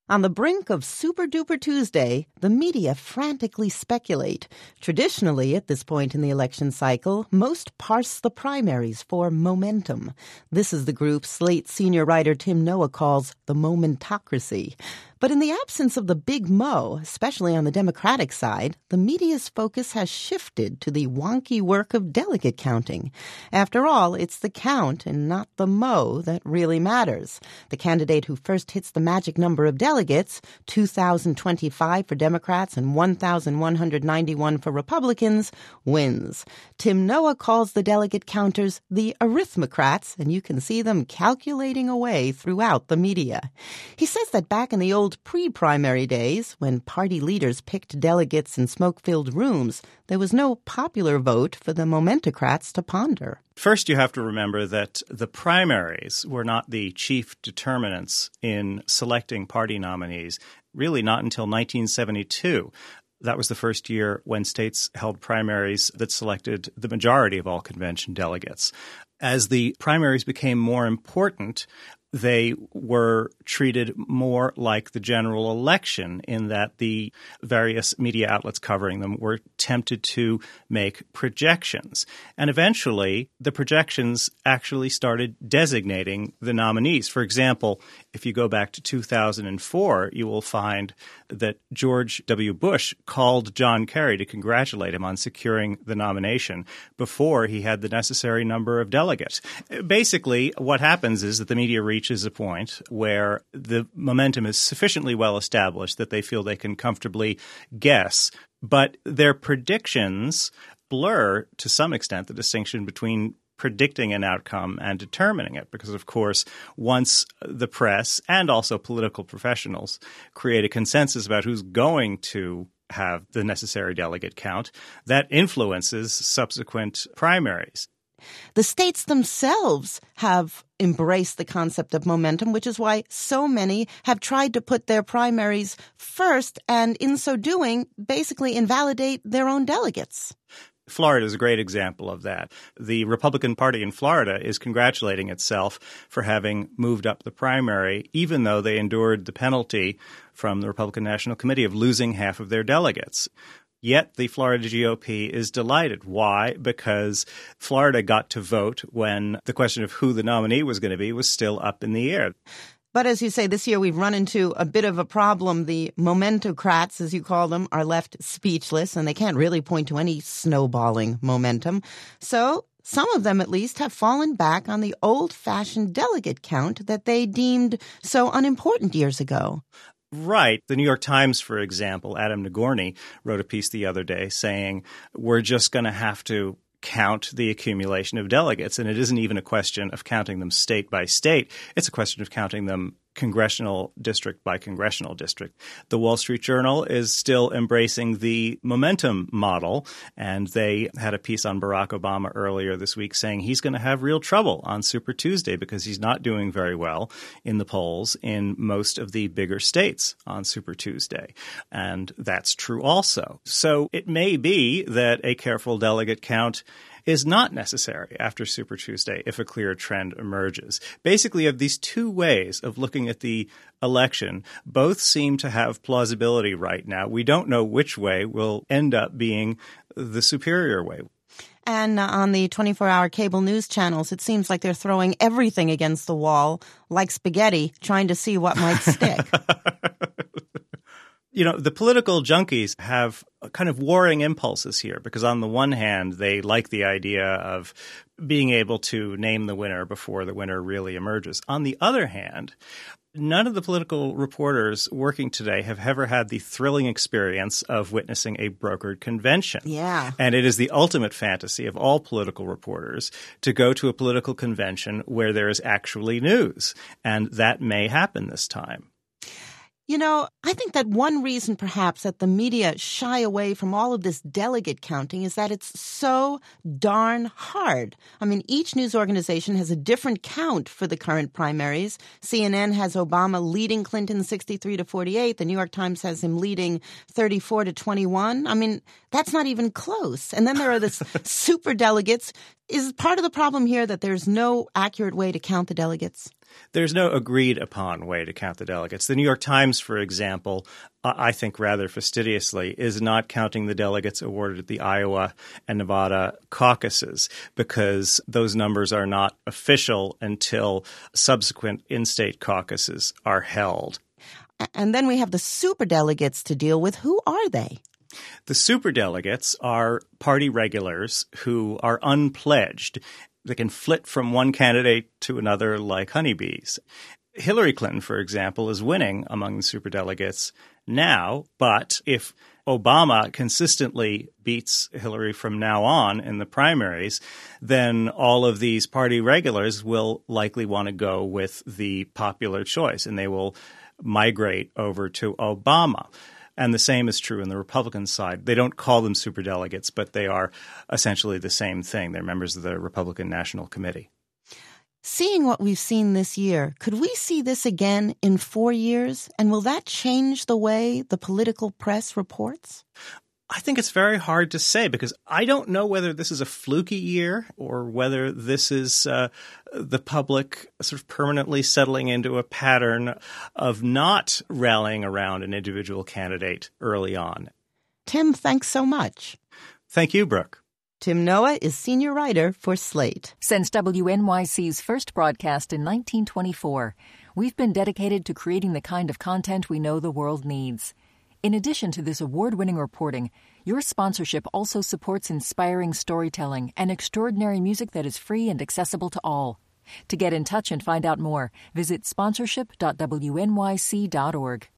On the brink of Super Duper Tuesday, the media frantically speculate. Traditionally, at this point in the election cycle, most parse the primaries for momentum. This is the group Slate senior writer Tim Noah calls the momentocracy. But in the absence of the big mo, especially on the Democratic side, the media's focus has shifted to the wonky work of delegate counting. After all, it's the count and not the mo that really matters. The candidate who first hits the magic number of delegates, 2,025 for Democrats and 1,191 for Republicans, wins. Tim Noah calls the delegate counters the arithmocrats, and you can see them calculating away throughout the media. He says that back in the old pre-primary days, when party leaders picked delegates in smoke-filled rooms, there was no popular vote for the momentocrats to ponder. First, you have to remember that the primaries were not the chief determinants in selecting party nominees, really not until 1972. That was the first year when states held primaries that selected the majority of all convention delegates. As the primaries became more important, they were treated more like the general election in that the various media outlets covering them were tempted to make projections. And eventually, the projections actually started designating the nominees. For example, if you go back to 2004, you will find that George W. Bush called John Kerry to congratulate him on securing the nomination before he had the necessary number of delegates. Basically, what happens is that the media reaches a point where the momentum is sufficiently well established that they feel they can comfortably guess, but their predictions blur to some extent the distinction between predicting an outcome and determining it. Because, of course, once the press and also political professionals create a consensus about who's going to have the necessary delegate count, that influences subsequent primaries. The states themselves have embraced the concept of momentum, which is why so many have tried to put their primaries first and, in so doing, basically invalidate their own delegates. Florida is a great example of that. The Republican Party in Florida is congratulating itself for having moved up the primary, even though they endured the penalty from the Republican National Committee of losing half of their delegates. Yet the Florida GOP is delighted. Why? Because Florida got to vote when the question of who the nominee was going to be was still up in the air. But as you say, this year we've run into a bit of a problem. The momentocrats, as you call them, are left speechless, and they can't really point to any snowballing momentum. So some of them, at least, have fallen back on the old-fashioned delegate count that they deemed so unimportant years ago. Right. The New York Times, for example, Adam Nagorny wrote a piece the other day saying we're just going to have to count the accumulation of delegates. And it isn't even a question of counting them state by state. It's a question of counting them congressional district by congressional district. The Wall Street Journal is still embracing the momentum model, and they had a piece on Barack Obama earlier this week saying he's going to have real trouble on Super Tuesday because he's not doing very well in the polls in most of the bigger states on Super Tuesday. And that's true also. So it may be that a careful delegate count is not necessary after Super Tuesday if a clear trend emerges. Basically, you have these two ways of looking at the election. Both seem to have plausibility right now. We don't know which way will end up being the superior way. And on the 24-hour cable news channels, it seems like they're throwing everything against the wall like spaghetti, trying to see what might stick. You know, the political junkies have kind of warring impulses here because on the one hand, they like the idea of being able to name the winner before the winner really emerges. On the other hand, none of the political reporters working today have ever had the thrilling experience of witnessing a brokered convention. Yeah. And it is the ultimate fantasy of all political reporters to go to a political convention where there is actually news. And that may happen this time. You know, I think that one reason perhaps that the media shy away from all of this delegate counting is that it's so darn hard. I mean, each news organization has a different count for the current primaries. CNN has Obama leading Clinton 63-48. The New York Times has him leading 34-21. I mean, that's not even close. And then there are the super delegates. Is part of the problem here that there's no accurate way to count the delegates? There's no agreed upon way to count the delegates. The New York Times, for example, I think rather fastidiously, is not counting the delegates awarded at the Iowa and Nevada caucuses because those numbers are not official until subsequent in-state caucuses are held. And then we have the superdelegates to deal with. Who are they? The superdelegates are party regulars who are unpledged. They can flit from one candidate to another like honeybees. Hillary Clinton, for example, is winning among the superdelegates now, but if Obama consistently beats Hillary from now on in the primaries, then all of these party regulars will likely want to go with the popular choice, and they will migrate over to Obama. And the same is true in the Republican side. They don't call them superdelegates, but they are essentially the same thing. They're members of the Republican National Committee. Seeing what we've seen this year, could we see this again in 4 years? And will that change the way the political press reports? I think it's very hard to say because I don't know whether this is a fluky year or whether this is the public sort of permanently settling into a pattern of not rallying around an individual candidate early on. Tim, thanks so much. Thank you, Brooke. Tim Noah is senior writer for Slate. Since WNYC's first broadcast in 1924, we've been dedicated to creating the kind of content we know the world needs. In addition to this award-winning reporting, your sponsorship also supports inspiring storytelling and extraordinary music that is free and accessible to all. To get in touch and find out more, visit sponsorship.wnyc.org.